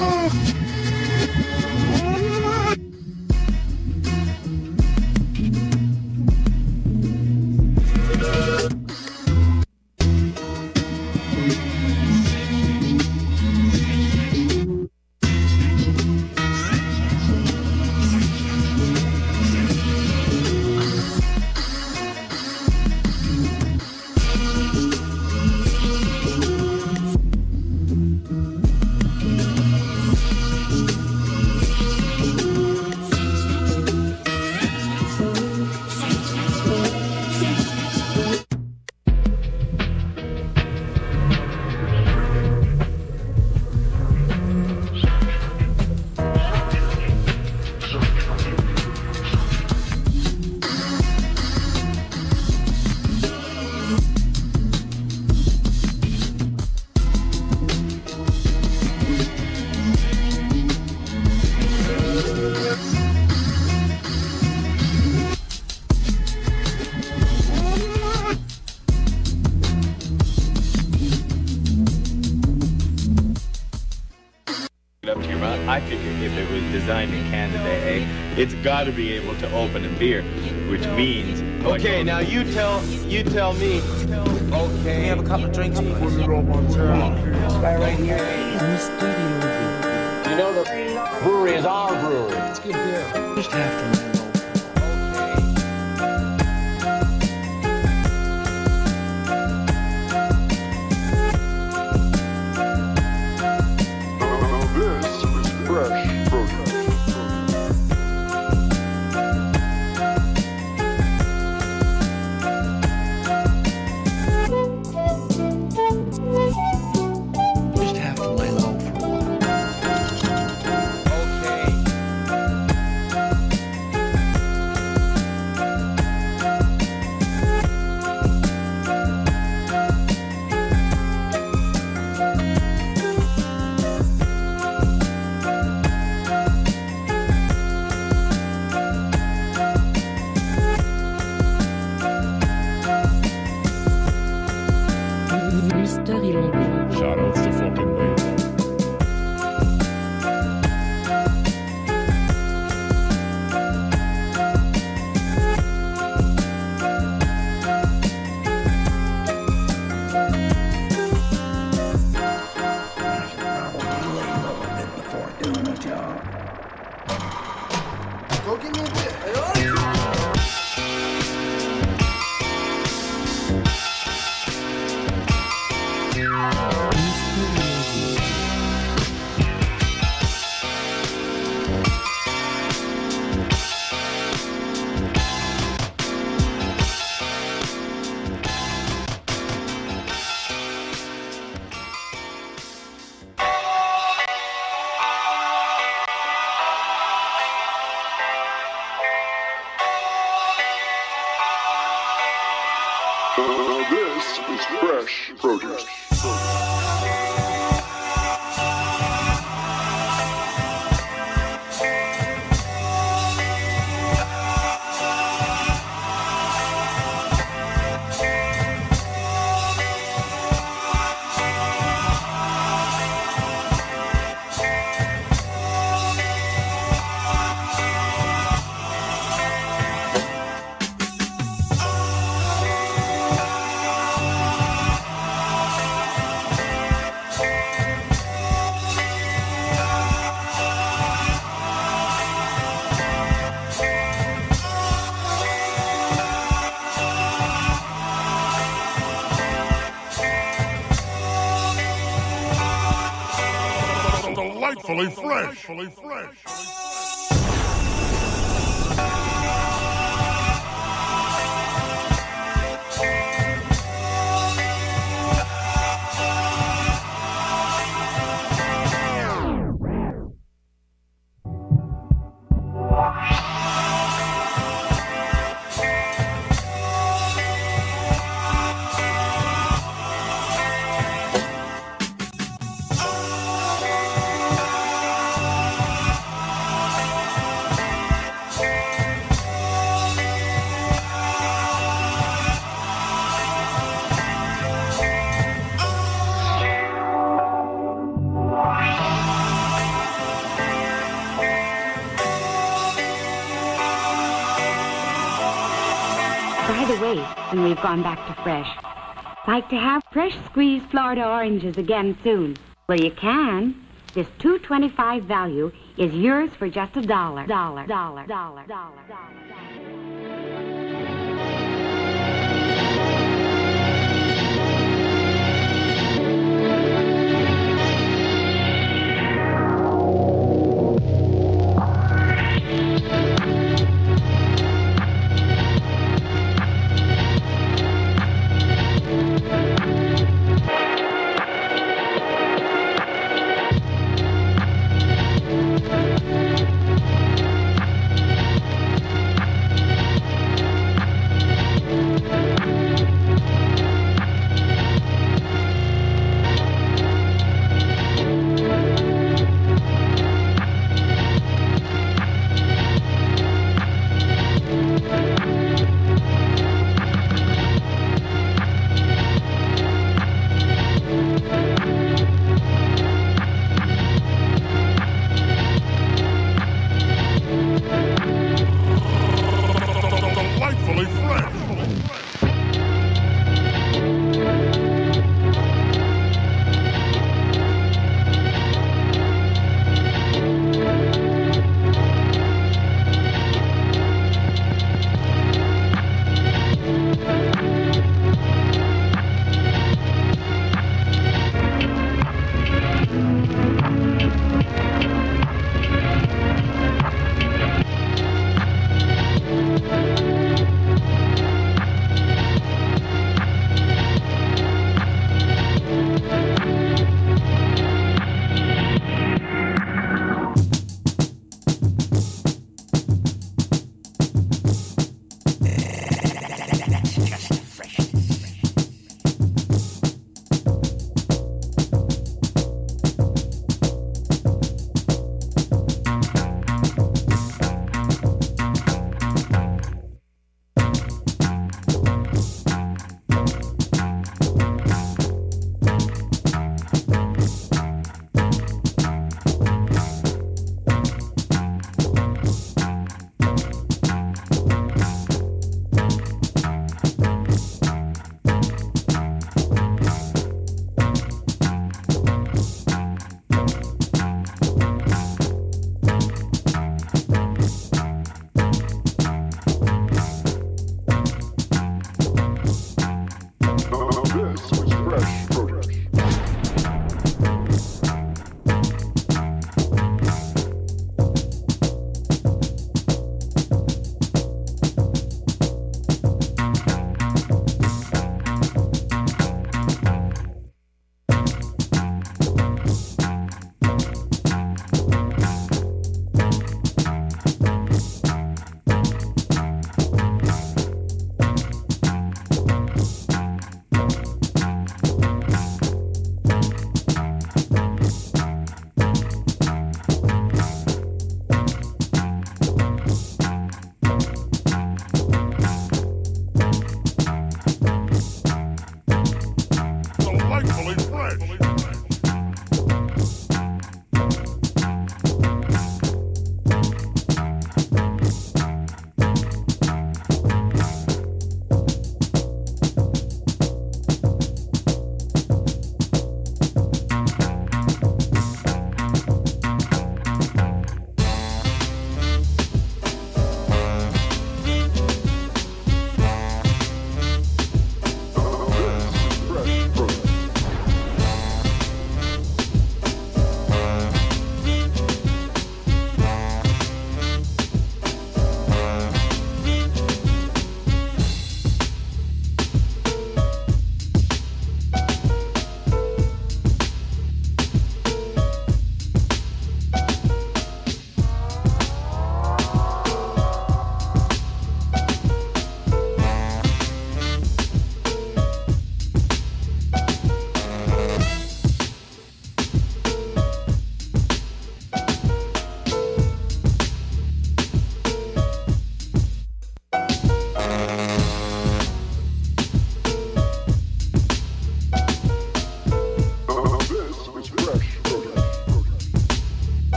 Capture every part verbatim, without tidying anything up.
I figure if it was designed in Canada, eh, it's got to be able to open a beer, which means. Okay, like, now you tell you tell me. Okay. Can we have a couple of drinks, please? Right, right here. You know the brewery is our brewery. It's good beer. Just have to. This is fresh produce. Delightfully fresh. Delightfully fresh. waste when we've gone back to fresh. Like to have fresh squeezed Florida oranges again soon. Well, you can. This two twenty-five value is yours for just a dollar. Dollar, dollar, dollar, dollar, dollar.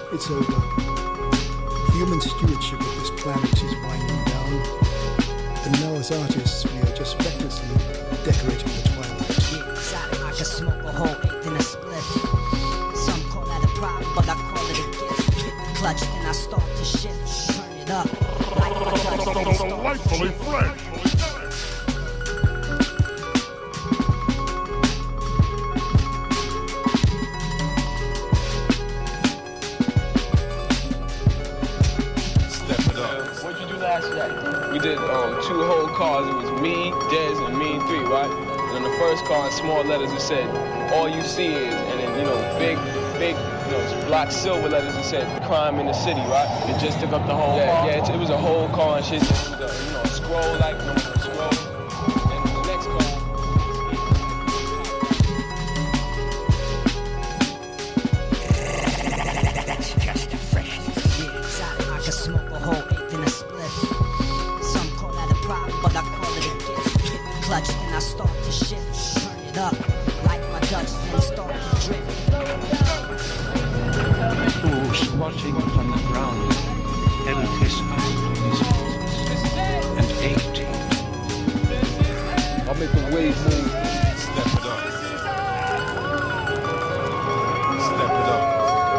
It's over. Human stewardship of this planet is winding down. And now as artists, we are just recklessly decorating the twilight. Yeah, excited, I can smoke a whole eighth in a spliff. Some call that a problem, but I call it a gift. Hit the clutch, then I start to shift. Turn it up. Like my Dutch, then I start Delightfully fresh. We did um, two whole cars. It was me, Dez, and me and three, right? And on the first car, in small letters, it said, "All you see is," and then, you know, big, big, you know, black silver letters, it said, "Crime in the city," right? It just took up the whole yeah, car? Yeah, it, it was a whole car and shit. It was a, you know, a scroll, like, you know, a scroll. And the next car... That's just a fresh. Yeah, excited, I can smoke a whole eighth in a spliff. But I call it a gift. Hit the clutch, then I start to shift. Turn it up, like my Dutch, then start to drift. Oh, squatting on the ground, held his eyes from his hands, and ate. I'll make the wave move. Step it up. Step it up.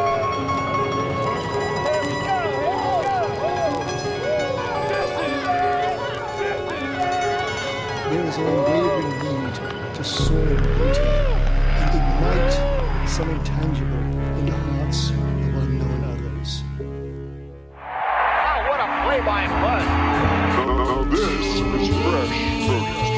There is an unwavering need to soar into and ignite some intangible in the hearts of unknown others. Oh, what a play-by-play! Now this is fresh produce.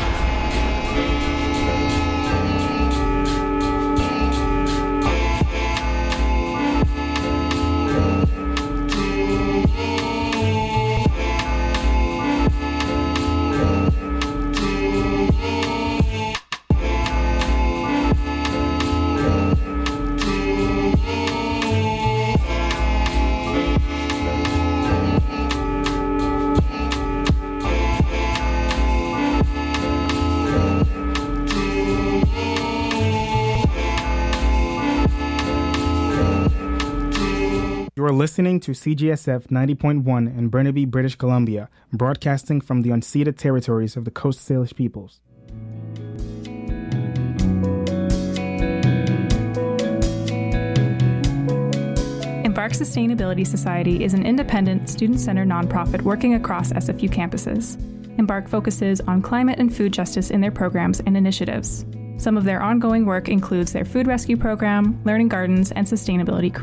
You are listening to C G S F ninety point one in Burnaby, British Columbia, broadcasting from the unceded territories of the Coast Salish peoples. Embark Sustainability Society is an independent, student-centered nonprofit working across S F U campuses. Embark focuses on climate and food justice in their programs and initiatives. Some of their ongoing work includes their food rescue program, learning gardens, and sustainability